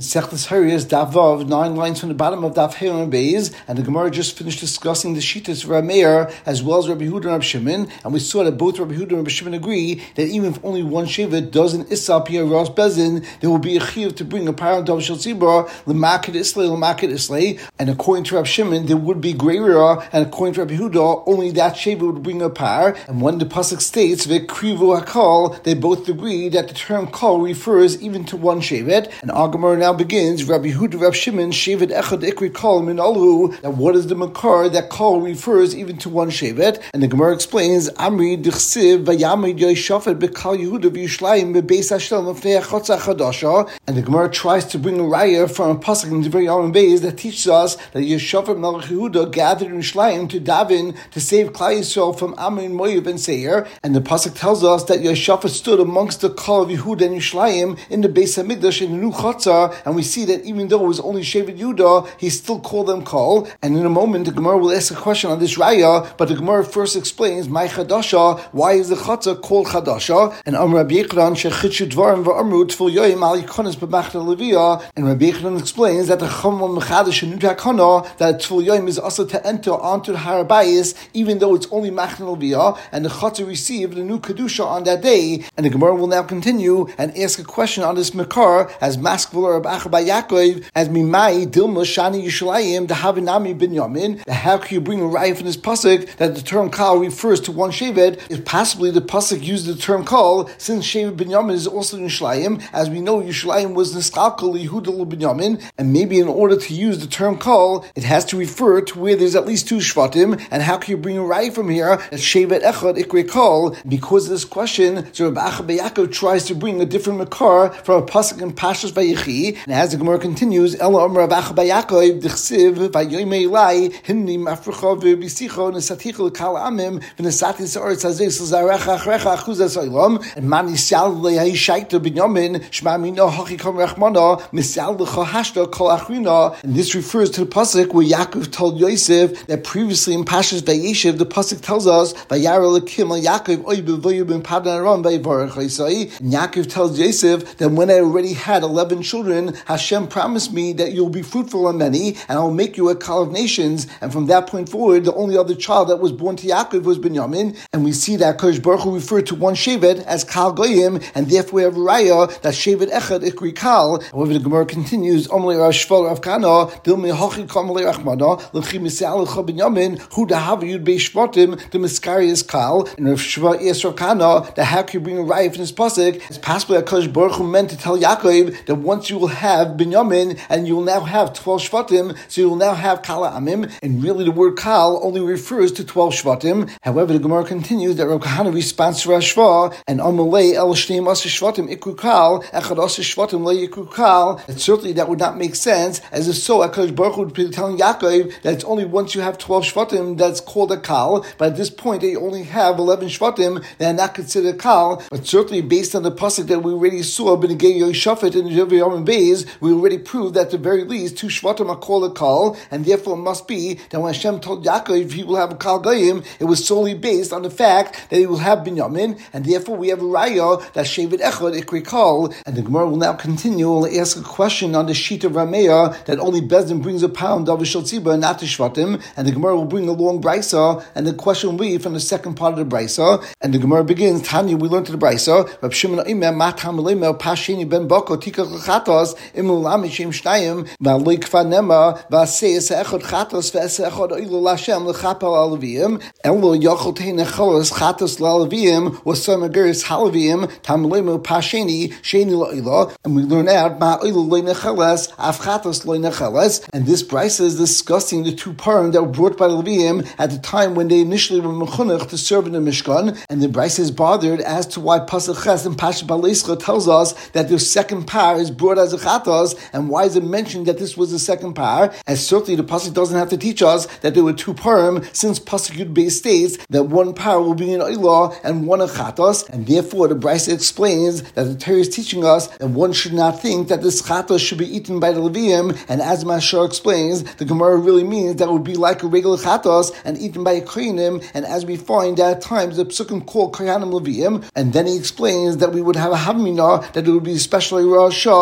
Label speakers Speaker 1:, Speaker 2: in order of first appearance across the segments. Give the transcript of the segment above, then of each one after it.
Speaker 1: Sechtes Hariyas Daf Vav, 9 lines from the bottom of Daf Heron Beis, and the Gemara just finished discussing the Shittas of Rameir as well as Rabbi Yehuda and Rabbi Shimon, and we saw that both Rabbi Yehuda and Rabbi Shimon agree that even if only one Shevet does an Issa Pia Ras Bezin, there will be a Chiyuv to bring a parent of Shel Tzibur, L'makid Islay, and according to Rabbi Shimon, there would be Greira, and according to Rabbi Yehuda, only that Shevet would bring a par, and when the Pasuk states, V'krivu HaKol, they both agree that the term Kol refers even to one Shevet, and our Gemara now begins, Rabbi Yehuda, Rabbi Shimon, Shevet Echad Ikri Kol Min Alhu, that what is the Makar that Kol refers even to one Shevet, and the Gemara explains, Amri Dichsiv Vayamid Yoshafet Bekal Yehuda V'Yishlayim Bebeis Hashem Lefnei Chotza Chadasha, and the Gemara tries to bring a raya from a pasuk in the very Yom Beis that teaches us that Yeshafet Melech Yehuda gathered in Yishlayim to daven to save Klal Yisrael from Ammon, Moav, and Seir, and the pasuk tells us that Yeshafet stood amongst the Kol of Yehuda and Yishlayim in the Beis Hamikdash in the new Chotza, and we see that even though it was only Shevet Yehuda, he still called them Kol. And in a moment, the Gemara will ask a question on this raya, but the Gemara first explains, My Chadasha, why is the Chotza called Chadasha? And Rabbi Yechanan shechitshu dvarim v'amru tfil yoyim al yikonis b'machna leviyah. And Rabbi Yechanan explains that the Chacham mechadish and nutakana that tfil yoyim is also to enter onto the Har Bayis, even though it's only machna leviyah, and the Chotza received the new kedusha on that day. And the Gemara will now continue and ask a question on this Makar as Maskvul Rabbi Acha Yaakov as Mimai Dilma Shani Yishlayim the Havinami Binyamin. How can you bring a raya from this pasuk that the term Kal refers to one Shevet? If possibly the pasuk used the term Kal, since Shevet Binyamin is also in Yishlayim, as we know Yishlayim was Niskalkal Yehuda Binyamin, and maybe in order to use the term Kal, it has to refer to where there's at least two Shvatim. And how can you bring a raya from here that Shevet Echad Ikre Kal? Because of this question, so Rabbi Acha Yaakov tries to bring a different Makar from a pasuk in Pashas Vayechi, and as the Gemara continues, Ela Omer Rabbi Acha Yaakov Dichsiv Vayoyme Elai Hinni Mafrecha V'Bisicho Nesaticha L'Kal Amim V'Nesati Sa'aretz Hazeh Zarecha Achrecha Achuzas Olam and Man Yisal Lehi Shaita Binyamin Shma Mino Hachikam Rachmana Misal L'Cha Hashta Kol Achrina. And this refers to the pasuk where Yaakov told Yosef that previously in Pashas Vayeshev the pasuk tells us Vayara L'Kim Al Yaakov Oy B'Voyu Ben Padan Aram Vayvarech Yisai. And Yaakov tells Yosef that when I already had 11 children, Hashem promised me that you'll be fruitful and many, and I'll make you a Kal of nations. And from that point forward, the only other child that was born to Yaakov was Binyamin. And we see that Kodesh Baruch Hu referred to one Shevet as Kal Goyim, and therefore we have a raya that Shevet Echad Ikri Kal. However, the Gemara continues, Omle Rav Shval Rav Kana, Dilme Hochi Kamale Rachmana, L'chi Misal L'cha Binyamin, Hu Dahav Yud Bei Shvatim, the Miskarius Kal. And Rav Shval Yes Rav Kana, that how can you bring a raya from this pasuk? It's possibly that Kodesh Baruch Hu meant to tell Yaakov that once you will have Binyamin, and you will now have 12 Shvatim, so you will now have Kala Amim, and really the word Kal only refers to 12 Shvatim. However, the Gemara continues that Rav Kahana responds to Rashva, and Amalei El Shneim Asa Shvatim Ikru Kal, Echad Asa Shvatim Le Ikru Kal, that certainly that would not make sense, as if so, HaKadosh Baruch Hu would be telling Yaakov that it's only once you have 12 Shvatim that's called a Kal, but at this point they only have 11 Shvatim, they are not considered Kal, but certainly based on the pasuk that we already saw, B'negei Yoshafet in the Yom Beis, we already proved that at the very least 2 Shvatim are called a Kal, and therefore it must be that when Hashem told Yaakov he will have a Kal Goyim, it was solely based on the fact that he will have Binyamin, and therefore we have a raya that Shevet Echad Ikri Kal. And the Gemara will now continue and ask a question on the sheet of Rameya that only Bezdin brings a pound of a Shel Tzibur, not the Shvatim, and the Gemara will bring a long brisa, and the question will be from the second part of the brisa. And the Gemara begins, Tanya, we learned to the brisa, Rab Shimon Omer Matam Lemer Pashini Ben Boko Tikach Chatos Imul Amishem Shnayim V'Aloi Kfa Nema V'Aseh Echad Chatos V'Aseh Echad Oilo Lashem L'Chapel Alaviyim Elo Yochel Tein Echolos Chatos L'Alaviyim V'Sam Ageris Halaviyim Tam Lemer Pashini Sheni L'Oilo. And we learn out Ma Oilo Lo Necheles Af Chatos Lo Necheles. And this brisa is discussing the two parim that were brought by Leviyim at the time when they initially were mechunach to serve in the Mishkan. And the brisa is bothered as to why Pasuk Ches and Pasuk Balescha tells us that the second par is brought as a chatos, and why is it mentioned that this was the second par? As certainly the pasuk doesn't have to teach us that there were two parim, since pasuk Yud Beis states that one par will be an oila and one a chatos, and therefore the brisa explains that the Torah is teaching us that one should not think that this chatos should be eaten by the Leviyim, and as Mashar explains, the Gemara really means that would be like a regular chatos and eaten by a kohanim, and as we find that at times the psukim call kohanim Leviyim, and then he explains that we would have a havmina that it would be especially Rosh by these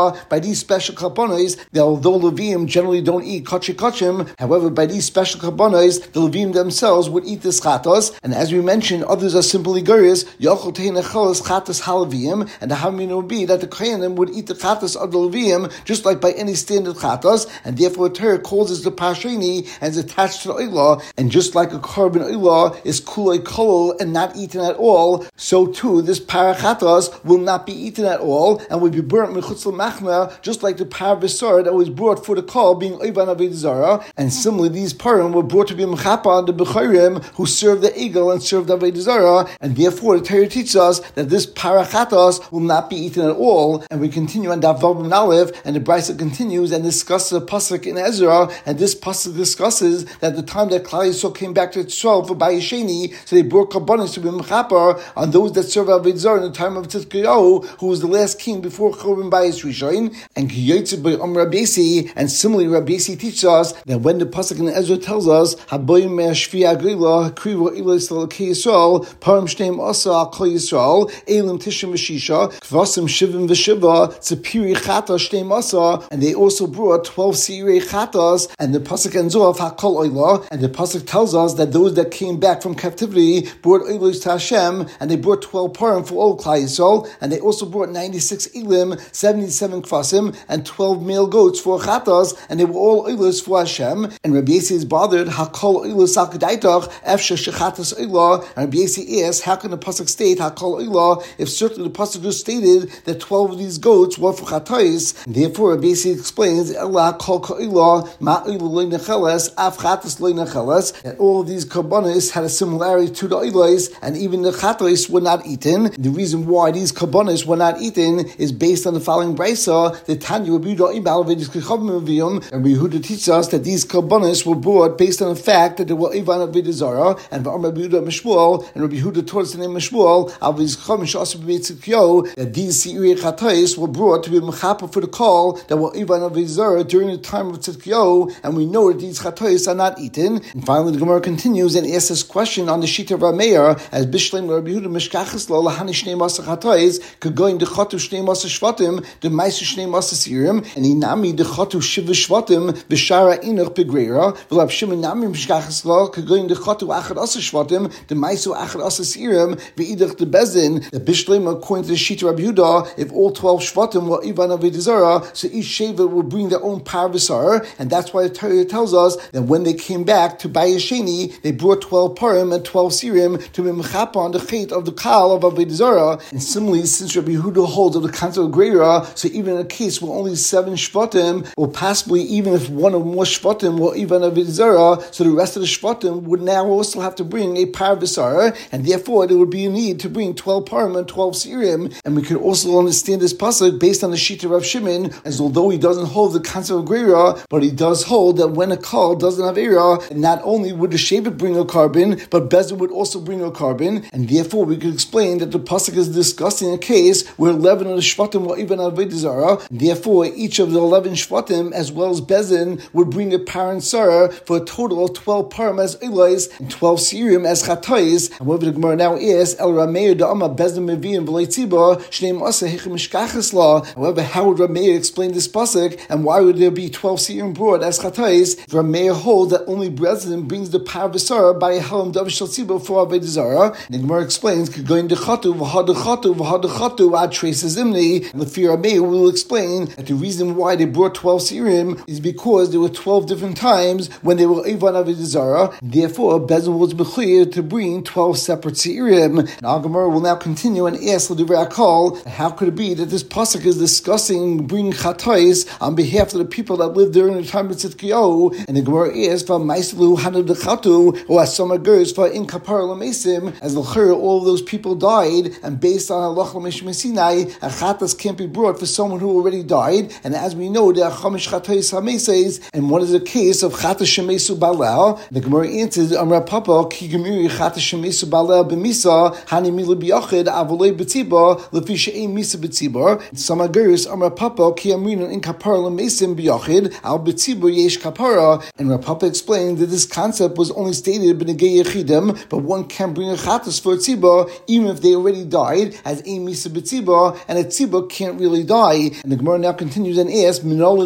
Speaker 1: these special karbanos, although Levim generally don't eat kachim, however, by these special karbanos, the Levim themselves would eat this chatos, and as we mentioned, others are simply gurius, yochel tehin echelos chatos halavim, and the hamin would be that the kohanim would eat the chatos of the Levim, just like by any standard chatos, and therefore the Torah calls it the parsheni and is attached to the olah, and just like a carbon olah is kulei kolol and not eaten at all, so too this parachatos will not be eaten at all and will be burnt mechutz l'machna, just like the parvisar that was brought for the kol being oivan avodah zarah. And similarly, these parim were brought to be mechapa on the bechorim who served the eagle and served avodah zarah, and therefore the Torah teaches us that this parachatos will not be eaten at all. And we continue on Daf Vav Nun Aleph, and the Brisa continues and discusses a pasuk in Ezra, and this pasuk discusses that the time that Klal Yisrael came back to Yisrael for Bayesheni, so they brought karbanos to be mechaper on those that serve avodah zarah in the time of Tzidkiyahu, who was the last king before Churban Bayis Rishon, and Kiyotze by Rabbi Yossi. And similarly, Rabbi Yossi teaches us that when the pasuk in Ezra tells us Haboyim me'ashvi agrila krivo ilos l'Elokei Yisrael parim shneim asa al kol Yisrael elim tishim v'shisha kvasim shivim v'shiva tzipiri chata shneim asa, and they also brought 12 seirei chatas, and the pasuk ends off hakol oila, and the pasuk tells us that those that came back from captivity brought oilos to Hashem, and they brought 12 parim for all Klal Yisrael, and they also brought 96 elim, 77 kvasim, and 12 male goats for chatas, and they were all oilos for Hashem. And Rabbi Yossi is bothered hakol oilos akadaitach efshe shechatas oila, and Rabbi Yossi asks, how can the pasuk state hakol oila if certainly the pasuk just stated that 12 of these goats were for chatos? Therefore, Rabbi Yossi explains ela kol ka'ila ma oila loy necheles af chatas loy necheles, that all of these karbanos had a similarity to the oilos, and even the chatos were not eaten. The reason why these karbanos were not eaten is based on the following brisa: the Tanya Rabbi Yehuda and Yehuda teaches us that these karbanos were brought based on the fact that they were Ivan avodah zarah, and Rabbi Yehuda Mishmuel, and Rabbi Yehuda taught us the name Mishmuel that these seirei chatos were brought to be mechapa for the call that were Ivan avodah zarah during the time of Tzidkiyahu, and we know that these chatos are not eaten. And finally, the Gemara continues and asks this question on the sheet of Rameir as Bishleim Rabbi Yehuda Mishkachas lo lahani shnei masa chatos kagoin dechatu shnei masa shvatim the ma'aser shnei masa sirim, and inami dechatu shiva shvatim v'shara inoch begreira v'lav shimon nami mishkachas lo kagoin dechatu achad asa shvatim the ma'aser achad asa sirim v'idach the bezin. The Bishleim, according to the sheet of Rabbi Yehuda, if all 12 shvatim were Ivan avodah zarah, so each sheva would bring their own parvisar, and that's why the Torah tells us that when they came back to Bayesheni, they brought 12 parim and 12 sirim to be mechapa on the chait of the kal of avodah zarah. And similarly, since Rabbi Yehuda holds of the concept of greira, so even in a case where only 7 shvatim, or possibly even if one or more shvatim were Ivan avodah zarah, so the rest of the shvatim would now also have to bring a parvisar, and therefore there would be a need to bring 12 parim and 12 sirim. And we could also understand this pasuk based on the sheet of Rav Shimon, as although he doesn't hold the concept of greira, but he does hold that when a kal doesn't have era, not only would the shevet bring a carbon, but Bezin would also bring a carbon, and therefore we could explain that the pasuk is discussing a case where 11 of the shvatim were even avodah zarah. Therefore, each of the 11 shvatim, as well as Bezin, would bring a parent sarah for a total of 12 parim as ilais and 12 sirim as chatais. However, the Gemara now is El Rameir da'ama Bezin meviim v'lei tzibah shneim asa hechem mishkachas la. However, how would Rameir explain this pasuk, and why would there be 12 sirim brought as chatais? Rameir holds that only Bezin brings the parvisar by a halam davish shel tzibah for avodah zarah. The Gemara explains going dechatu v'hadechatu ad traces imni. And the fear Rameir will explain that the reason why they brought 12 sirim is because there were 12 different times when they were Ivan avodah zarah. Therefore, Bezin was mechuyah to bring 12 separate sirim. And our Gemara will now continue and ask l'divrei Akal, how could it be that this pasuk is discussing bringing chatais on behalf of the people that lived during the time of Tzidkiyahu? And the Gemara is for ma'islu hanu dechatu or asama gers for in kapar lamesim, as l'chur all of those people died, and based on halach l'meshim Sinai, a chatas can't be brought for someone who already died. And as we know, there are chamish chatais hameses, and one is a case of chatas shemesu balel. The Gemara answers Amar Papa ki gemiri chatas shemesu balel b'misa hani milu b'yachid avolei b'tziba lefi she'ein misa b'tzibar. Some agurus Amar Papa ki amrinan in kapara lamesim b'yachid al b'tzibar yesh kapara. And Rav Papa explained that this concept was only stated b'negei yechidim, but one can bring a chatas for a tziba even if they already died, as ein misa b'tziba, and a tziba can't really die. And And the Gemara now continues and asks,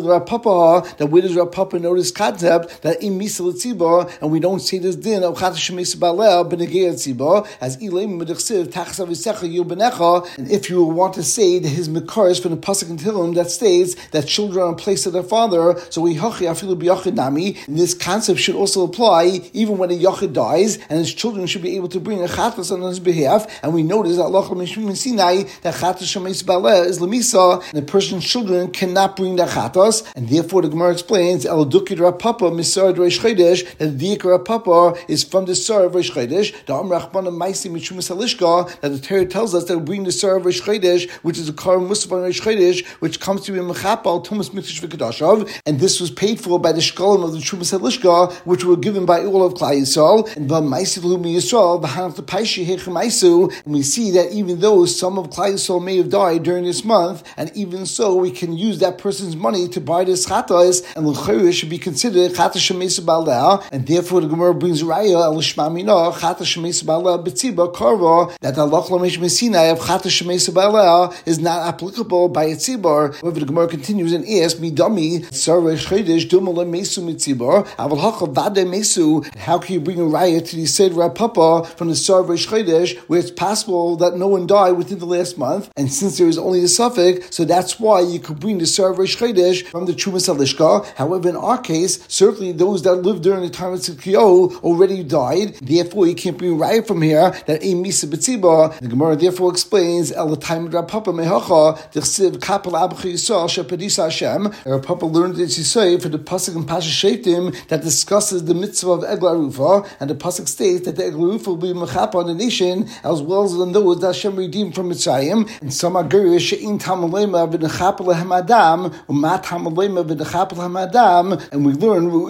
Speaker 1: that where does Rav Papa know this concept that im misa l'tzibor, and we don't say this din of chata shemesa b'aleh b'negei tzibor as ileim medechsiv tachas avisecha yu b'necha. And if you want to say that his makar is from the pasuk in Tehillim that states that children are in place of their father, so we hachi afilu b'yachid nami, and this concept should also apply even when a yachid dies, and his children should be able to bring a chatas on his behalf. And we notice that Allah Mishmim Sinai that chatas shemesa b'aleh is lemisa, and the person's children cannot bring the chatas, and therefore the Gemara explains El Dukid Rav Papa Misar Reish Chodesh that the Diyik Rav Papa is from the Sar of Reish Chodesh. The Am Rachmana Maisi Mishumas Halishka that the Torah tells us that we bring the Sar of Reish Chodesh, which is a Kar Musaf on Reish Chodesh, which comes to be Mechapal Tumas Mikdash V'Kedashav, and this was paid for by the Shkalim of the Shumas Halishka, which were given by all of Klal Yisrael. And V'Maisi V'Lumi Yisrael V'Hanaf L'Paishi Hechemaisu, and we see that even though some of Klal Yisrael may have died during this month, and even so we can use that person's money to buy this chatas, and l'chayr should be considered chata shemesa b'aleh, and therefore the Gemara brings raya al shma mina chata shemesa b'aleh b'tziba karva that halach lamesh mesinai of chata shemesa b'aleh is not applicable by a tzibar. However, the Gemara continues and asks midami sarvesh chodesh dumala mesu mitzibar aval hacha vade mesu. How can you bring a raya to the said Rav Papa from the sarvesh chodesh where it's possible that no one died within the last month, and since there is only a suffix, so that's why you could bring the sarvesh chodesh from the Chumas Halishka. However, in our case, certainly those that lived during the time of Tzidkiyahu already died. Therefore, you can't bring right from here that a misa b'tziba. The Gemara therefore explains El the time of Rav Papa mehacha d'chsiv kapel abcha Yisrael shepadisa Hashem. Rav Papa learned it to say for the pasuk in Pasha Shoftim that discusses the mitzvah of Egla Rufa, and the pasuk states that the Egla Rufa will be mechapa on the nation as well as on those that Hashem redeemed from Mitzrayim. And some agarish she'in tamalema v'nechapa lehem adam umat tamalema v'nechapa lehem adam. And we learn and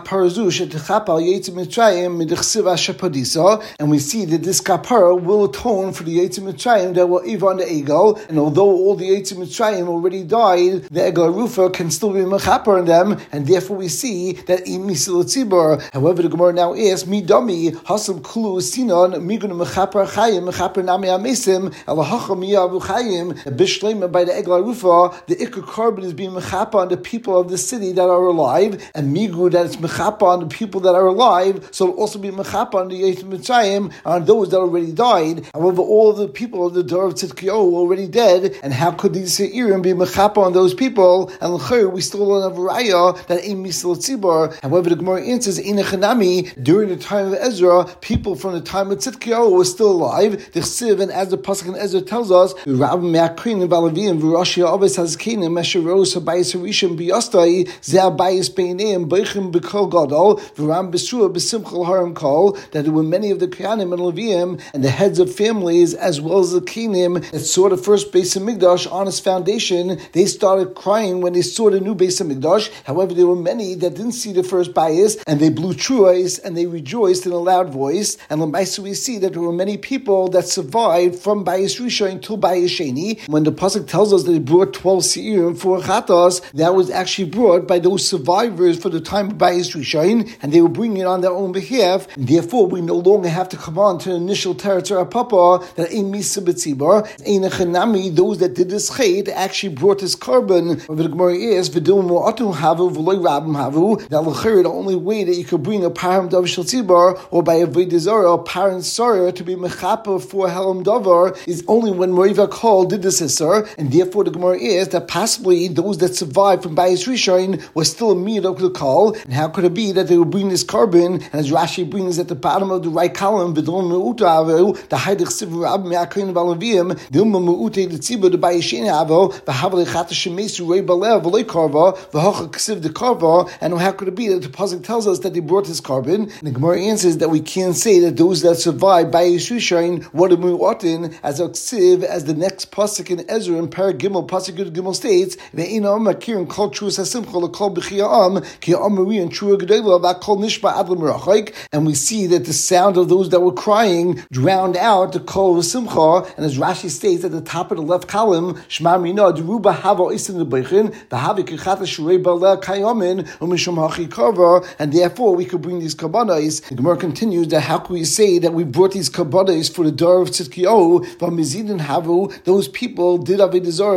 Speaker 1: we see that this kapara will atone for the Yetzer Mitzrayim that were even on the Egel. And although all the Yetzer Mitzrayim already died, the Egel Rufa can still be mechaper on them, and therefore we see that imisil tzibur. However, the Gemara now asks midami hasam kulu sinon migun mechaper chayim mechaper nami amesim alahacha miyavu chayim bishlema by the Egel Rufa. The ikar carbon is being mechaper on the people of the city that are alive, and migu that it's mechapa on the people that are alive, so it'll also be mechapa on the Yetzer Mitzrayim on those that already died. However, all of the people of the Dor of Tzidkiyahu were already dead, and how could these Seirim be mechapa on those people? And l'chayr, we still don't have a raya that ain't misal tzibur. However, the Gemara answers in Echanami during the time of Ezra, people from the time of Tzidkiyahu were still alive. The Chsiv, and as the pasuk in Ezra tells us, Rav Me'akrin and Balavim v'Rashi Abbas Hazkenim Mesharos Habayis Harishim Biyastai Zeh Habayis Beineim Beichim B'Kol Gadol v'Ram B'Sur B'Simchal Haram Kol, that there were many of the Kohanim and Leviim and the heads of families as well as the Kenim that saw the first Beis Hamikdash on its foundation. They started crying when they saw the new Beis Hamikdash. However, there were many that didn't see the first bayis, and they blew truos and they rejoiced in a loud voice. And L'maisa we see that there were many people that survived from Bayis Rishon until Bayis Sheni. When the pasuk tells us that they brought 12 seirim for chatas, that was actually brought by those survivors for the time of Bayis Rishon, and they were bringing it on their own behalf. And therefore, we no longer have to come on to the initial territory of Papa that ain't misa b'tzibar, ain't a chanami. Those that did this chait actually brought this carbon. The Gemara is v'dum mo'atu havu v'loy rabim havu. That l'chayr, the only way that you could bring a param davar shel tzibar or by a v'dizara, a parent sorrow to be mechapa for helam davar is only when Moriva Kol did this isser, and therefore the Gemara is that possibly those that survived from Bayis Rishon were still a miyad of the Kol. And how could it be that they would bring this carbon? And as Rashi brings at the bottom of the right column, v'dum me'utu havu the haydich siv rabim me'akrin v'alavim dilma me'ute the tzibur the Bayis Sheni havu v'hav lechata shemesu rei balev v'lei karva v'hocha ksiv the karva. And how could it be that the pasuk tells us that they brought this carbon? And the Gemara answers that we can't say that those that survived Bayis Rishon were the mu'atin as a ksiv, as the next pasuk in Ezra in Parag Gimel pasuk Gimel states ve'ina makirin kol truas hasimcha l'kol b'chiyam ki amari and trua gedela v'kol nishba adlam rachik. And we see that the sound of those that were crying drowned out the kol v'simcha. And as Rashi states at the top of the left column, Shema Mina Deruba Hava Isin Lebechin V'Havi Kichata Shurei Baleh Kayamin Umishum Hachi Karva. And therefore we could bring these kabbanas. The Gemara continues that how can we say that we brought these kabbanas for the Dor of Tzidkiyahu V'Mizidin Havu? Those people did Avodah Zarah b'mezid,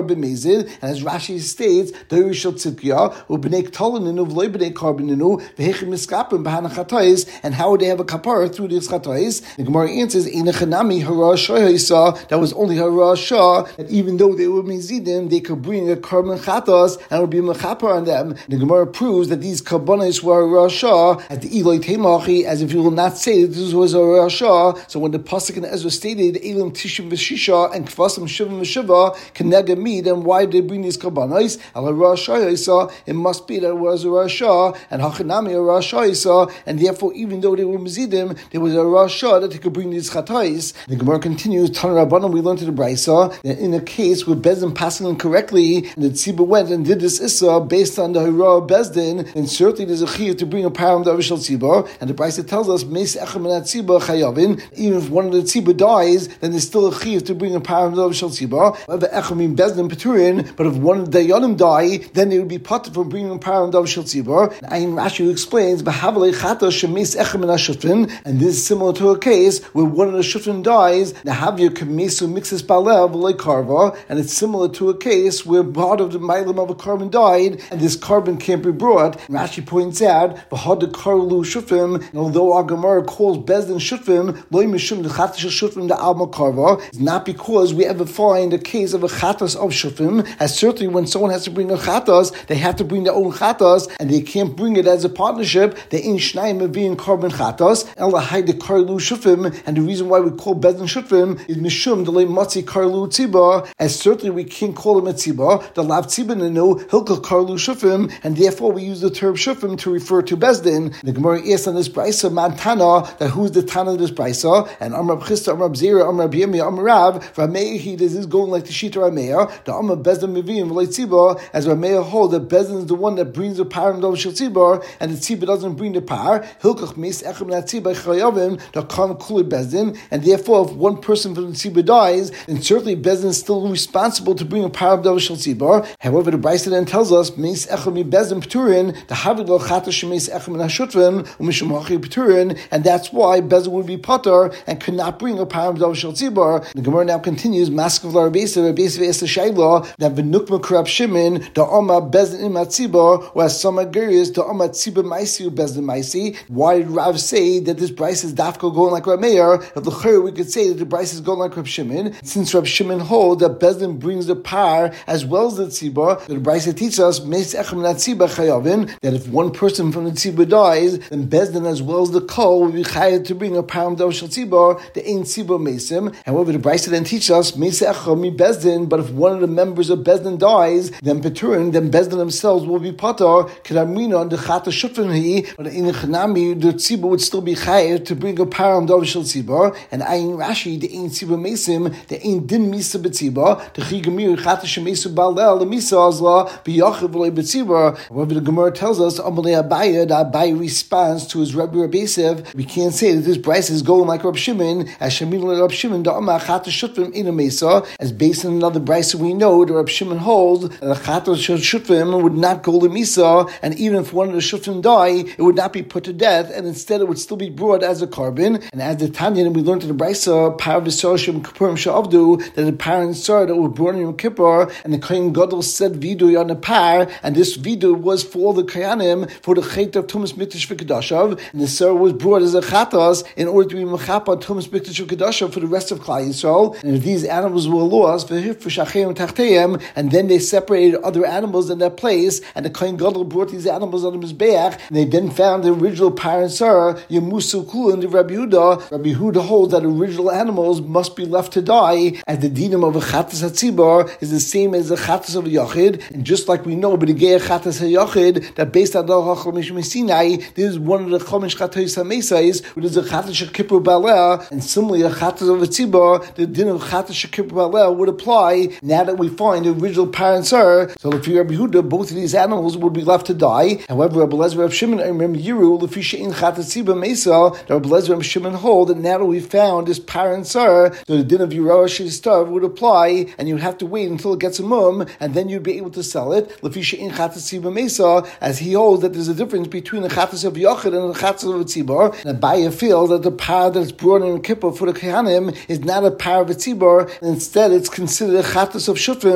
Speaker 1: it, and as Rashi states, and how would they have a kapara through this chatayis? The Gemara answers, that was only hara shah, that even though they were mizidim, they could bring a carbon chatas and it would be mechaper on them. The Gemara proves that these karbonis were hara shah at the Eloi Temachi, as if you will not say that this was a hara shah. So when the pasuk in Ezra stated Elim Tishim v'Shisha and Kvasim Shivim v'Shiva Kenega me, then why did they bring these karbonis? Al hara shah, it must be that it was a hara shah and hachanami a hara shah, and therefore even though they were mizidim, there was a hara shah that they could bring these chatais. The Gemara continues, Tan Rabbanan, we learned to the Brisa that in a case where Bezdin passing incorrectly, and the tzibah went and did this issa based on the hara of Bezdin, then certainly there's a chiyuv to bring a param davishal tzibah, and the Brisa tells us, Meis echem minat tzibah chayavin, even if one of the tzibah dies, then there's still a chiyuv to bring a param davishal tzibah. However, echem mean Bezdin peturin, but if one of the dayanim die, then they would be potter from bringing a param davishal tzibah. And Ayin Rashi explains, B'havalei chata shemeis echem minat shufin, and this is similar to a case where one of the shufin dies, the havir kemesu mixes balev v'lei karva, and it's similar to a case where part of the mailim of a carbon died, and this carbon can't be brought. And Rashi points out, v'had karlu shufim, and although our Gemara calls Bezdin shufim, loy mishum the chatas of shufim the alma karva, it's not because we ever find a case of a chatas of shufim, as certainly when someone has to bring a chatas, they have to bring their own chatas, and they can't bring it as a partnership. They in shnayim of being carbon chatas, and lahai the karlu shufim, and the reason why we call Bezdin shufim is mishum the matzi karlu tziba, as certainly we can't call him a tziba, the lav tziba nenu hilka karlu shufim, and therefore we use the term shufim to refer to Bezdin. The Gemara asks on this brisa mantana, that who's the tana of this brisa, and Amrab Chisda, Amrab Zera, Amrab Yemi, Amrav, Rameir, this is going like the Shita Rameir, the Amrab Bezdin Mivim v'lei tziba, as Rameir holds that Bezdin is the one that brings the power of Shel Tziba, and the tziba doesn't bring the power. Hilkach meis echem na tziba chayavim, the kam kuli Bezdin, and therefore if one person from the tziba dies, then certainly Bezdin is still responsible to bring a power of Shel Tziba. However, the Brisa then tells us meis echem mi Bezdin p'turin, the havil chata shemeis echem na shutvim u'mishum hachi p'turin, and that's why Bezdin would be potter and could not bring a power of Shel Tziba. The Gemara now continues, Maskav la Rabbeisa es the shayla that v'nukma krab shimin the Oma Bezdin in Matziba, whereas some agrees the Oma Tziba Maisi Bezdin Maisi. Why did Rav say that this Bryce is dafko going like Rav Meir? If the Chayr we could say that the Bryce is going like Rav Shimon, since Rav Shimon holds that Bezdin brings the power as well as the Tziba. The Bryce teaches us Meis echem na Tziba chayavin, that if one person from the Tziba dies, then Bezdin as well as the Kol will be chayav to bring a power of Shel Tziba, the Ein Tziba Meisim. However, the Bryce then teaches us Meis echem mi Bezdin, but if one of the members of Bezdin dies, then Peturin, then Bezdin themselves will be potter. Kedamrina on the chata shufin he, but in the chanami the Tziba would still be chayav to bring a power of Shel Tziba. And Ayin Rashi the Ein Tziba Meisim, the Ein Din Misa B'Tziba, the Chigamir chata shemesu balel the Misa Azla b'Yachiv v'lei B'Tziba. However, the Gemara tells us Amalei Abaya, the Abaya responds to his Rabbi Rabbeisiv. We can't say that this Bryce is going like Rab Shimon, as Shemin like Rab Shimon the Amma chata shufim in a Mesa, as based on another Bryce we know the Rab Shimon holds that the chata shufim would not go to Misa, and even if one of the shufim die, it would not be put to death, and instead it would still be brought as a carbon. And as the Tanya, we learned in the Brisa, Parav Yisrael Kippurim Sha'avdu, that the parent Sar that were born in Yom Kippur, and the Kohen Gadol said vidu on the par, and this vidu was for all the Kohanim, for the Chet of Tumas Mikdash V'Kedashav, and the Sar was brought as a Chatas in order to be Mechapa Tumas Mikdash V'Kedashav for the rest of Klal Yisrael. And if these animals were lost, and then they separated other animals in their place, and the Kohen Gadol brought these animals on the Mizbeach, and they then found the original parent Sar, Yemusu Kul, and the Rabbi Huda. Rabbi Huda holds that original animals must be left to die, as the dinam of a Chatas HaTzibar is the same as the Chatas of a Yachid, and just like we know, but the Geir Chatas HaYachid, that based on the Chomish Sinai, this is one of the Chomish Chatos HaMesais, which is a Chatas Shekipur Baleh, and similarly a Chatas of a Tzibar, the din of Chatas Shekipur Baleh would apply now that we find the original parents are. So if you're Rabbi Huda, both of these animals would be left to die. However, Rabbi Lezer Rabbi Shimon, I remember Yiru, Lefisha in Chatas Tzibar Mesa, that Rabbi Lezer Rabbi Shimon hold that now that we found this parents are, so the din of Yeroah Shestav would apply, and you'd have to wait until it gets a mum, and then you'd be able to sell it. Lefisha in Chatas Tzibar Mesa, as he holds that there's a difference between the Chatas of Yachid and the Chatas of Tzibar. And Abaya feels that the power that's brought in Kippur for the Kohanim is not a power of a Tzibar, and instead it's considered a Chatas of Shufim,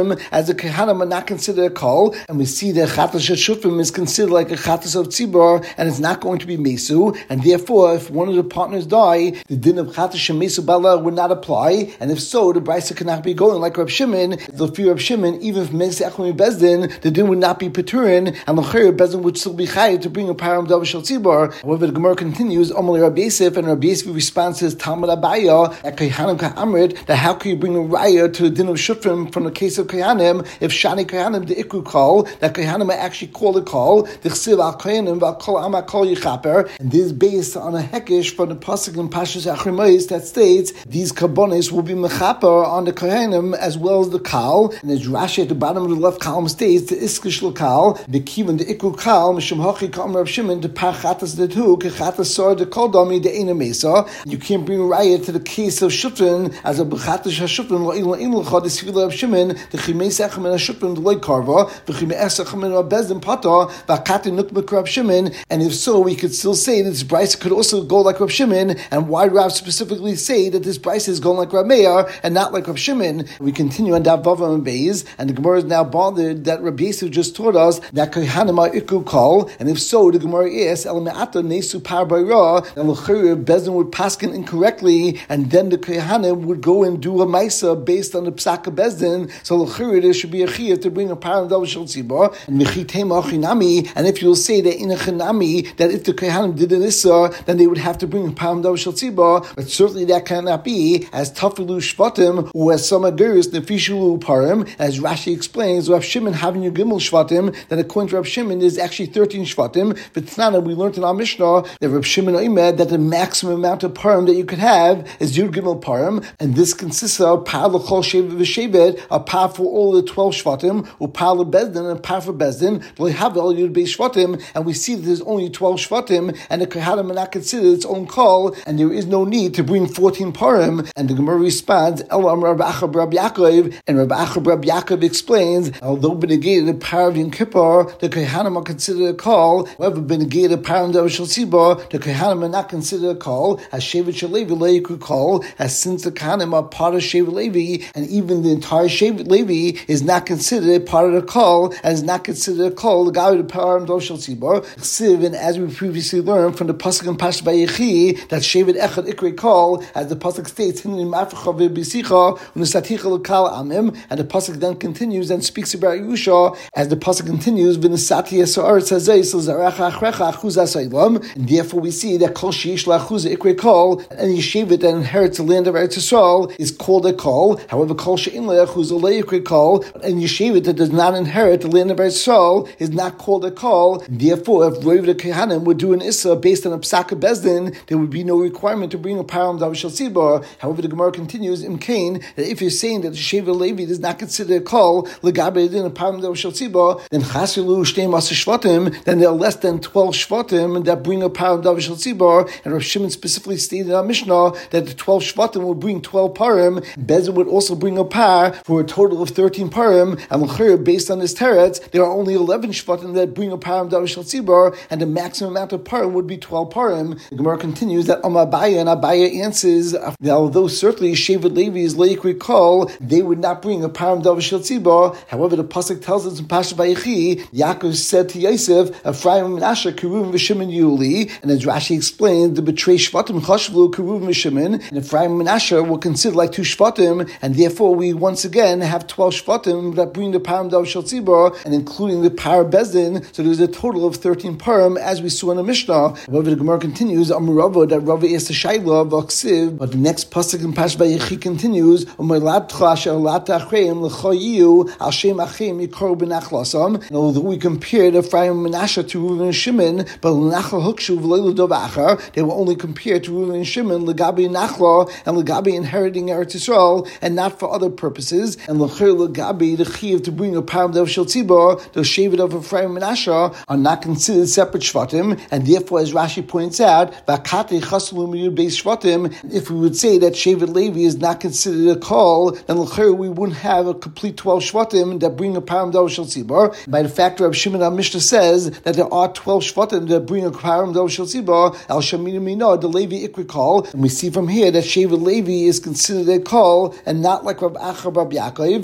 Speaker 1: Shufim, as the Kehanim are not considered a Kol, and we see that Chatas Shufim is considered like a Chatas of Tzibor, and it's not going to be Mesu, and therefore, if one of the partners die, the din of Chatas Shemesu Bala would not apply, and if so, the Brisa cannot be going like Rab Shimon. The fear of Shimon, even if Mesu Echlim Bezdin, the din would not be Peturin, and L'chayr Bezdin would still be Chayav to bring a param davar shel tzibor. However, the Gemara continues, Amalei Rabbi Yosef, and Rabbi Yosef responds to his Talmud Abaya at Kehanim Ka'amrit, that how can you bring a raya to the din of Shufim from the case of Kehanim if Shani Kehanim the Ikru call, that Kehanim are actually called a call, the Chsiv al Kehanim val kol ama kol yichaper, and this is based on a hekesh from the pasuk in Pashas Achrimais that states these karbonis will be mechaper on the Kehanim as well as the kal, and as Rashi at the bottom of the left column states the iskish l'kal, the kivan the Ikru kal mishum hachi kam Rab Shimon the parchatas the tu kechatas sor the kol dami the ena mesa. You can't bring a raya to the case of Shufin as a b'chatas hashufin lo in l'cha the sifila of Shimon the chimesach min hashufin the loy karva the chimesach min bezdin pata v'akati nukmek Rab Shimon. And if so, we could still say that this brisa could also go like Rab Shimon. And why Rav specifically say that this brisa is going like Rab Meir and not like Rab Shimon? We continue on Dav Vav and Beis, and the Gemara is now bothered that Rabbi Yosef just taught us that Kehanim are Ikru Kol, and if so, the Gemara is El Me'ata Nesu Par Bayra, and L'chayr Bezdin would paskin incorrectly, and then the Kehanim would go and do a Maisa based on the Psaka Bezdin. So L'chayr there should be a chiyuv to bring a param davar shel tzibor, and Mechitema Achinami, and if you'll say that in a Chinami that if the Kehanim did an Issa, then they would have to bring a param davar shel tzibor, but certainly that cannot be as Tafilu Shvatim or as some Aguris Nefishulu Parim, as Rashi explains. Rav Shimon having a Gimel Shvatim, then according to Rav Shimon there's actually 13 Shvatim. But Tnana, we learned in our Mishnah that Rav Shimon Oimed that the maximum amount of Parim that you could have is Yud Gimel Parim, and this consists of Par L'chol Shevet V'Shevet, a par for all the 12 Shvatim, or Par L'Bezdin, and Par for Bezdin, L'Havel Yud Beis Shvatim, and we see that there's only 12 Shvatim, and the Kehanim are not considered its own call, and there is no need to bring 14 Parim. And the Gemara responds, Elam Rabbi Acha Rabbi Yaakov, and Rabbi Acha Rabbi Yaakov explains, although benegated the Par of Yom Kippur, the Kehanim are considered a call. However, benegated the Param davar shel tzibor, the Kehanim are not considered a call, as Shevet Shel Levi Leikru call, as since the Kehanim are part of Shevet Levi, and even the entire Shevet Levi is not considered part of the call, and is not considered a call, the guy with the Param davar shel tzibor. And as we previously learned from the pasuk in Pashas Vayechi, that Shevet Echad Ikri call, as the pasuk states, Hinim Afrecha V'Bisicha U'Nesaticha L'Kal Amim, and the pasuk then continues and speaks about Yusha, as the pasuk continues, V'Nesati Yisrael Tzazei Zarecha Achrecha Achuzah Sailam, and therefore we see that Kol Sheish L'Achuzah Ikri call, any Shevet that inherits the land of Eretz Yisrael is called a call. However, Kol She'in L'Achuzah Le'Ikri call, any Shevet that does not inherit the land of Eretz Yisrael is not called a call. Therefore, if Rav the Kehanim would do an Issa based on a Psaka Bezdin, there would be no requirement to bring a param davar shel tzibor. However, the Gemara continues in Cain that if you're saying that the Shevet Levi does not consider a call legabe in a param davar shel tzibor, then chasilu shtei masa shvatim, then there are less than 12 shvatim that bring a param davar shel tzibor. And Rav Shimon specifically stated in our Mishnah that the 12 shvatim would bring 12 parim. Bezdin would also bring a par for a total of 13 parim. And l'chayr, based on this teretz, there are only 11 shvatim that bring a param davar shel tzibor, and the maximum amount of parim would be 12 parim. The Gemara continues that Abaya, and Abaya answers that although certainly Shevet Levi is leikri call, they would not bring a param davar shel tzibor. However, the pasuk tells us in Pashas Vayechi, Yaakov said to Yosef, Ephraim and Menashe Keruvim v'Shimon Yuli, and as Rashi explained, the betray Shvatim chashvlu Keruvim v'Shimon, and Ephraim and Menashe were considered like 2 Shvatim, and therefore we once again have 12 Shvatim that bring the param davar shel tzibor, and including the par bezdin, so there's a total of 13 param as we saw in the Mishnah. However, the Gemara continues, Amurava, that Rava is the Shaila v'Aksiv, but the next pasuk in Pashas Vayechi continues, and although we compared Ephraim and Menashe to Reuven and Shimon, but they were only compared to Reuven and Shimon legabi nachla and legabi inheriting Eretz Yisrael, and not for other purposes. And legabi the chiyuv to bring a param davar shel tzibor, the shevet of Ephraim and Menashe are not considered separate shvatim, and therefore, as Rashi points out, if we would say that Shevet Levi is not considered a call, then we wouldn't have a complete 12 shvatim that bring a param davar shel tzibor. By the fact that Rav Shimon our Mishnah says that there are 12 shvatim that bring a param davar shel tzibor, al shamina mina the Levi ikri call, and we see from here that Shevet Levi is considered a call and not like Rav Acha Rabbi Yaakov.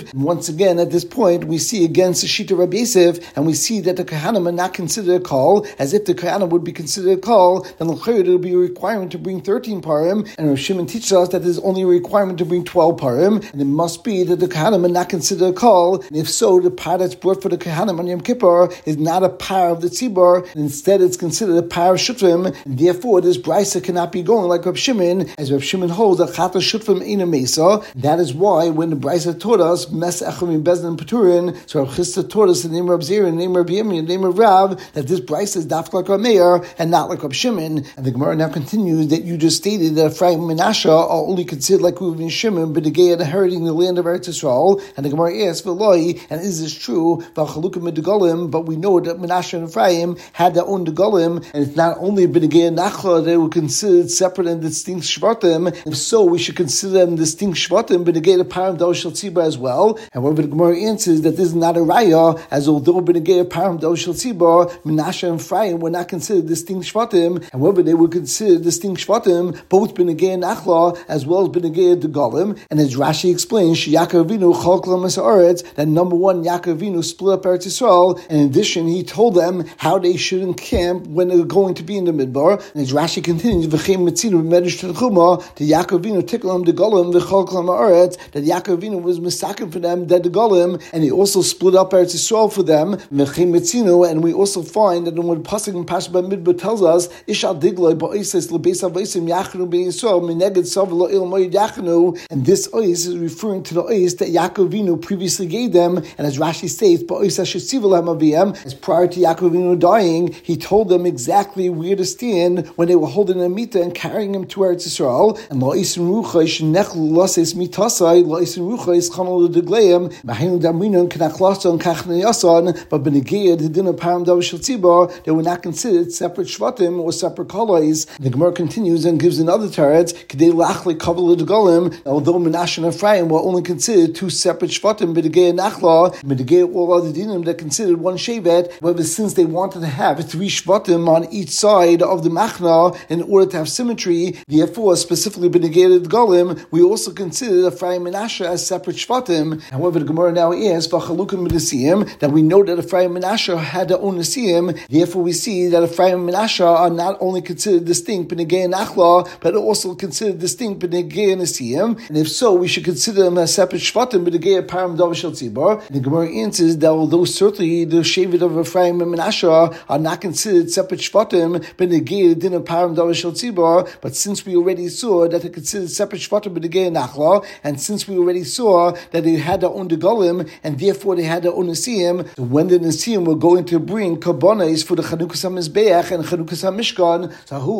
Speaker 1: And once again, at this point, we see against the Shita Rabbi Yosef, and we see that the Kohanim are not considered a call, as if the Kohanim would be considered a call, then l'chayr there will be a requirement to bring 13 parim, and Rav Shimon teaches us that there's only a requirement to bring 12 parim, and it must be that the Kohanim are not considered a call, and if so, the par that's brought for the Kohanim on Yom Kippur is not a par of the Tzibor, and instead it's considered a par of Shutrim, and therefore this brisa cannot be going like Rav Shimon, as Rav Shimon holds that Chata Shutrim Eina Mesa. That is why when the brisa taught us Mes Echim Bezdin Peturin, so Rav Chisda taught us the name of Rav Zera, the name of Rabbi Yemi, the name of Rav, that this brisa is dafka like Rav Meir and not like Rav Shimon. And the Gemara now continues that you just stated that Ephraim and Menashe are only considered like Reuven and Shimon, but they are inheriting the land of Eretz Yisrael. And the Gemara asks, "V'loi," and is this true? V'chalukim medegalim, but we know that Menashe and Ephraim had their own degalim, and it's not only b'negei Nachla they were considered separate and distinct shvatim. If so, we should consider them distinct shvatim, b'negei the param dal shel tzibah as well. However, the Gemara answers that this is not a raya, as although b'negei param dal shel tzibah, Menashe and Ephraim were not considered distinct shvatim. However, they were considered distinct shvatim, both b'negei Nachla as well as b'negei degalim. And as Rashi explains, Yaakov Avinu chalk l'mas haaretz, that number one, Yaakov Avinu split up Eretz Yisrael. In addition, he told them how they should encamp when they're going to be in the Midbar. And as Rashi continues, v'chein metzinu b'medrash Tanchuma, the Yaakov Avinu tiklam degalim v'chalk l'mas haaretz, that Yaakov Avinu was misaken for them that degalim, and he also split up Eretz Yisrael for them. V'chein metzinu, and we also find that when Pasuk in Parashat Bamidbar tells us, Ishal digloi ba'oises l'beis avaisim yachnu b'Yisrael mineged sav lo il moed yachnu, and this ois is referring to the ois that Yaakov Avinu previously gave them, and as Rashi states, as prior to Yaakov Avinu dying, he told them exactly where to stand when they were holding a mita and carrying him to Eretz Yisrael. And la'isen ruchais nechlu lases mitasai la'isen ruchais chanol degleim mahinu damrinon kenachlason kachneyason, but benegiyah the din of param dav shel tzibah, they were not considered separate shvatim or separate kolais. The Gemara continues and gives another teretz k'dei lachli kavel degalim. Although Menashe and Ephraim were only considered two separate shvatim, benegiyah nachla, benegiyah all other dinim that considered one shevet. However, since they wanted to have three shvatim on each side of the machna in order to have symmetry, therefore specifically benegiyah degalim, we also considered Ephraim and Menashe as separate shvatim. However, the Gemara now asks v'chalukim b'nesiyim, that we know that Ephraim and Menashe had their own nesiyim. Therefore, we see that Ephraim and Menashe are not only considered distinct benegiyah nachla, but also considered distinct benegiyah nesiyim. And if so, we should consider them as separate shvatim benegiyah param dav shel tzibah. The Gemara answers that although certainly the shevet of Ephraim and Menashe are not considered separate shvatim benegiyah din of param dav shel tzibah, but since we already saw that they're considered separate shvatim benegiyah nachla, and since we already saw that they had their own degalim, and therefore they had their own nesiyim, so when the nesiyim were going to bring karbonos for the Chanukas HaMizbeach and Chanukas HaMishkan,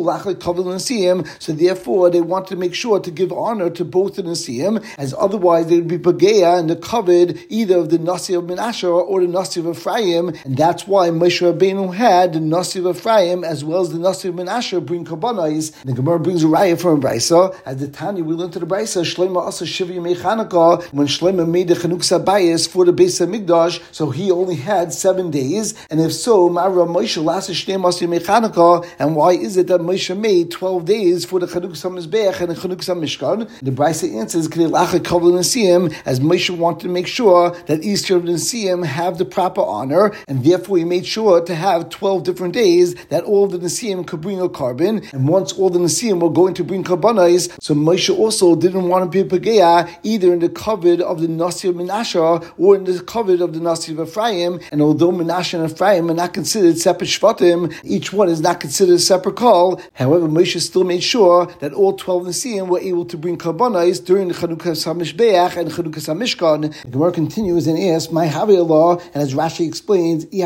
Speaker 1: so therefore they wanted to make sure to give honor to both the nesiyim, as otherwise they would be pageya and covered either of the Nasi of Menashe or the Nasi of Ephraim, and that's why Moshe Rabbeinu had the Nasi of Ephraim as well as the Nasi of Menashe bring karbonos. The Gemara brings a raya from a brisa. As the Tanya, we learned to the brisa, Shlomo asa shiva yemei Chanukah, when Shlomo made the Chanukas HaBayis for the Beis HaMikdash, so he only had 7 days. And if so, Mara Moshe lasa shnei asa yemei Chanukah, and why is it that Moshe made 12 days for the Chanukas HaMizbeach and the Chanukas HaMishkan? The brisa answers, as Moshe wanted to make sure that each of the Nesiyim have the proper honor, and therefore he made sure to have 12 different days that all the Nesiyim could bring a carbon, and once all the Nesiyim were going to bring karbonos, so Moshe also didn't want to be pageya either in the covet of the Nasi of Menashe or in the covet of the Nasi of Ephraim, and although Menashe and Ephraim are not considered separate shvatim, each one is not considered a separate call. However, Moshe still made sure that all 12 Nesiyim were able to bring karbonos during the Chanukas HaMishbeach and Chanukas HaMishkan. The Gemara continues and asks, "My Havi Allah," and as Rashi explains, is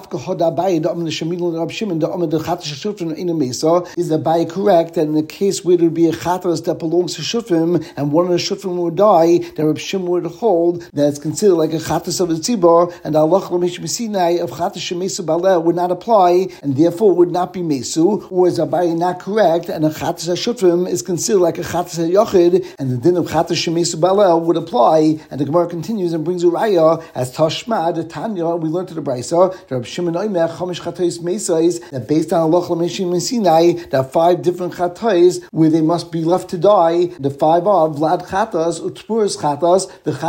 Speaker 1: Abaye correct that in the case where there would be a chatras that belongs to shufim and one of the shufim would die, that Reb Shimon would hold that it's considered like a chatras of the tzibor, and the halacha l'mishmesinai of chatras shemesu baleh would not apply, and therefore would not be mesu, or is Abaye not correct, and a chatras shufim is considered like a chatras yochid, and the din of chatras shemesu baleh would apply. And the Gemara continues and brings a raya as Tashma, the Tanya, we learned to the brisa, Reb Shimon Omer Chamish Chatos Mesais, that based on halacha l'mishmesinai, there are 5 different chatos where they must be left to die. The 5 are Vlad chatas, Utpuris chatas, the chatas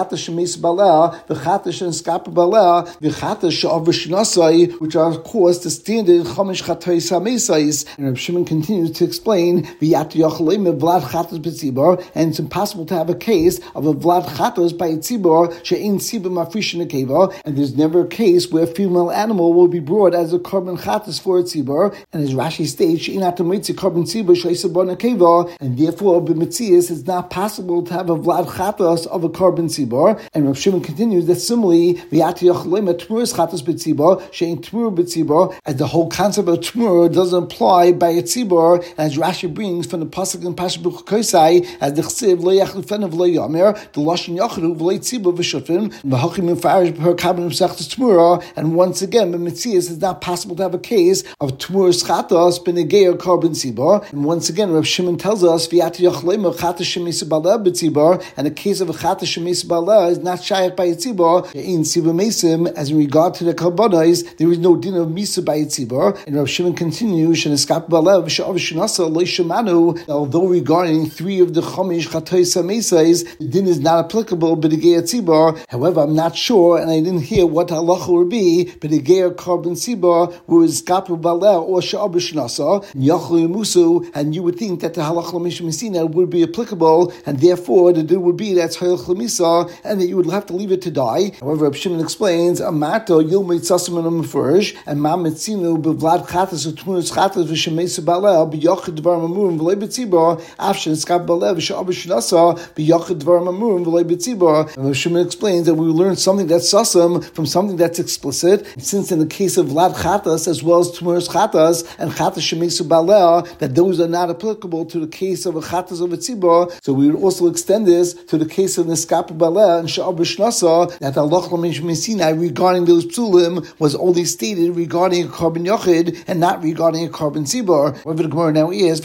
Speaker 1: v'chata shemes baleh, v'chata she'neskapa baleh, v'chata she'av v'shnasai, which are of course the standard Chomesh Chatois HaMesais. And Reb Shimon continues to explain v'yat yochleim vlad chatos b'tzibor, and it's impossible to have a case of a vlad chatos by a tzibor she'ein tzibor mafrish nekeva, and there's never a case where a female animal will be brought as a korban chatos for a tzibor. And as Rashi states, she'ein atamitzi korban tzibor she'isabor nekeva, and therefore b'metzias it's not possible to have a vlad chatos of a korban tzibor. And Reb Shimon continues that similarly v'yat yochleim tmuras chatos b'tzibor she'ein tmur b'tzibor, as the whole concept of tmur doesn't apply by a tzibor, as Rashi brings from the pasuk in Pasuk B'Chokosai, as the chsiv lo yachlifenu v'lo yomer, the lashon yachru v'lo tzibor v'shutfim v'hachim mefarish per kabin v'sachtas tmura. And once again, the Metzias is not possible to have a case of tmuras chatos b'negei or korban tzibor. And once again, Rav Shimon tells us v'yat yachleim chatos shemes baleh b'tzibor, and the case of a chatos shemes baleh is not shayach by a tzibor in tzibor mesim. As in regard to the korbanos, there is no din of misa by a tzibor. And Rav Shimon continues, she'neskap baleh v'she'av shenasa lo shemanu. Although regarding 3 of the Chomesh Chatois HaMesais, the din is not applicable b'negei tzibor. However, I'm not sure, and I didn't hear what halacha would be b'negei korban tzibor, who is skapu baleh or she'av shenasa yachlu musu, and you would think that the halacha l'mishum mesina would be applicable, and therefore the din would be that's hayach l'misa, and that you would have to leave it to die. However, Reb Shimon explains, amato yilmei tzasim and mefurish, and ma metzinu bevlad chatas utmunas chatas v'shemes baleh b'yachid dvar mamurim v'lei b'tzibor afshen skap baleh v'she'av shenasa b'yachid dvar mamurim v'lei b'tzibor. And Reb Shimon explains that we learn something that's sasam from something that's explicit. And since in the case of vlad chatas as well as tmunas chatas and chatas shemes baleh, that those are not applicable to the case of a chatas of a tzibor, so we would also extend this to the case of neskap baleh and she'av shenasa, that Allah Mesina regarding those psulim was only stated regarding a korban yochid and not regarding a korban tzibor. However, the Gemara now is,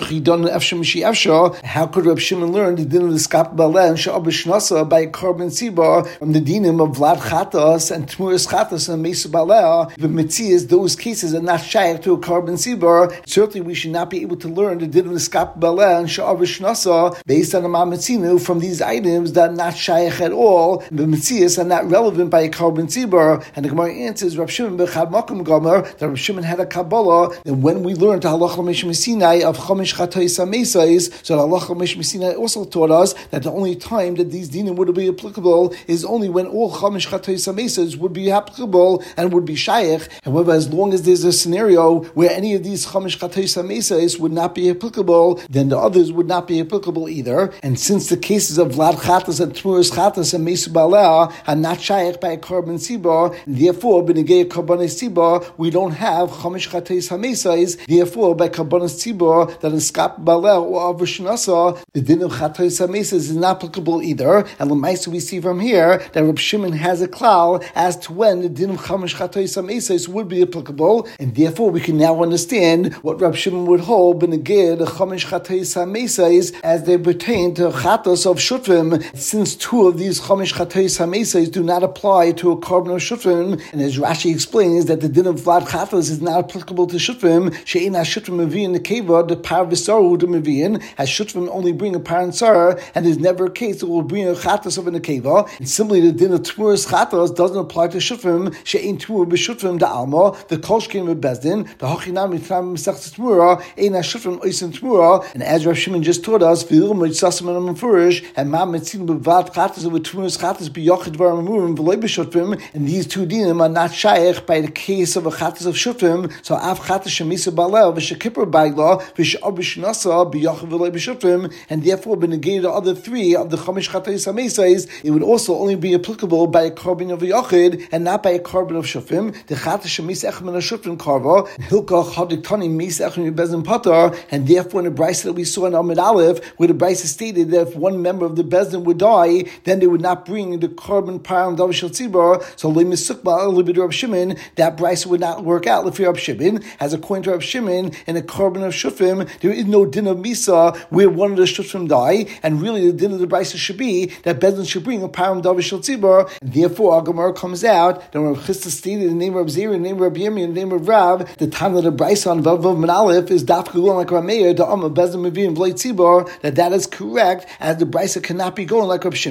Speaker 1: how could Reb Shimon learn the din of the skap baleh and she'av shenasa by a korban tzibor from the dinim of vlad chatas and tmuras chatas and mesa baleh? The metzias, those cases are not shaykh to a korban tzibor. Certainly, we should not be able to learn the din of the skap baleh and she'av shenasa based on the ma'ametzinu from these items that are not shaykh at all. The metzias are not relevant by a korban tzibor. And the Gemara answers, Reb Shimon b'chad makom gomer, that Reb Shimon had a kabbalah, that when we learned the halacha l'mishum Sinai of Chomesh Chatois HaMesais, so the halacha l'mishum Sinai also taught us that the only time that these dinim would be applicable is only when all Chomesh Chatois HaMesais would be applicable and would be shaykh. However, as long as there's a scenario where any of these Chomesh Chatois HaMesais would not be applicable, then the others would not be applicable either. And since the cases of Vlad Chatas and Tmuras Chatas and Mesa Baleh are not shaykh by a korban tzibor, therefore b'negei korbanos tzibor we don't have Chomesh Chatois HaMesais. Therefore, by korbanos tzibor that is skap baleh or av shenasa, the din of Chatois HaMesais is not applicable either. And l'maisa we see from here that Reb Shimon has a klal as to when the din of Chomesh Chatois HaMesais would be applicable, and therefore we can now understand what Reb Shimon would hold b'negei the Chomesh Chatois HaMesais as they pertain to chatos of shutfim, since 2 of these Chomesh Chatois HaMesais do not apply to a korban of shutfim. And as Rashi explains that the din of vlad chatas is not applicable to shutfim, she'ein ha-shutfim mevi'in nekeva, the par v'saru de mevi'in, as shutfim only bring a par and sar, and there's never a case that will bring a chatas of a nekeva. And similarly, the din of tmuras chatas doesn't apply to shutfim, she'ein tmur b'shutfim da alma, the kol shkein bezdin, the hachinam mitzvah mesachtas tmura, ein ha-shutfim oisin tmura. And as Rav Shimon just taught us, v'ilum mitzasim and mefurish, and ma metzin b'vad chatas of a tmuras chatas b'yachid var mamurim v'loi b'shutfim, and these 2 dinim are not shaykh by the case of a chatas of shutfim. So av chatas shemisa baleh v'shekipper baila v'she'av shenasa b'yachid v'loi b'shutfim, and therefore b'negei the other 3 of the Chomesh Chatois HaMesais, it would also only be applicable by a korban of a yachid and not by a korban of shutfim. The chatas shemisa echem and shutfim karva hilka chadik tani misa echem bezin patar, and therefore in the brayso that we saw in Amud Aleph, where the brayso stated that if one member of the bezdin would die, then they would not bring the korban par and davar shel tzibor. So le misukba a little bit of Reb Shimon, that brayso would not work out. If Reb Shimon, as according to Reb Shimon, in a korban of shutfim, there is no din of misa where one of the shutfim die, and really the din of the brayso should be that bezdin should bring a par and davar shel tzibor. And therefore, our Gemara comes out that when Reb Chisda stated in the name of Reb Zeri, in the name of Reb Yirmi, in the name of Rav, the time that the brayso on Vav Min Aleph is daf going like Rameir, the Amma bezdin mevim v'lei tzibor, that is correct, as the brayso cannot be going like Reb Shimon,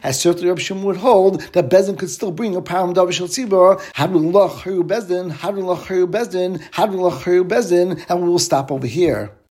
Speaker 1: as certainly Rabbi Shimon would hold that Bezdin could still bring a param davishal tzibur, hadrun lach hayu Bezdin, hadrun lach hayu Bezdin, hadrun lach hayu Bezdin, and we will stop over here.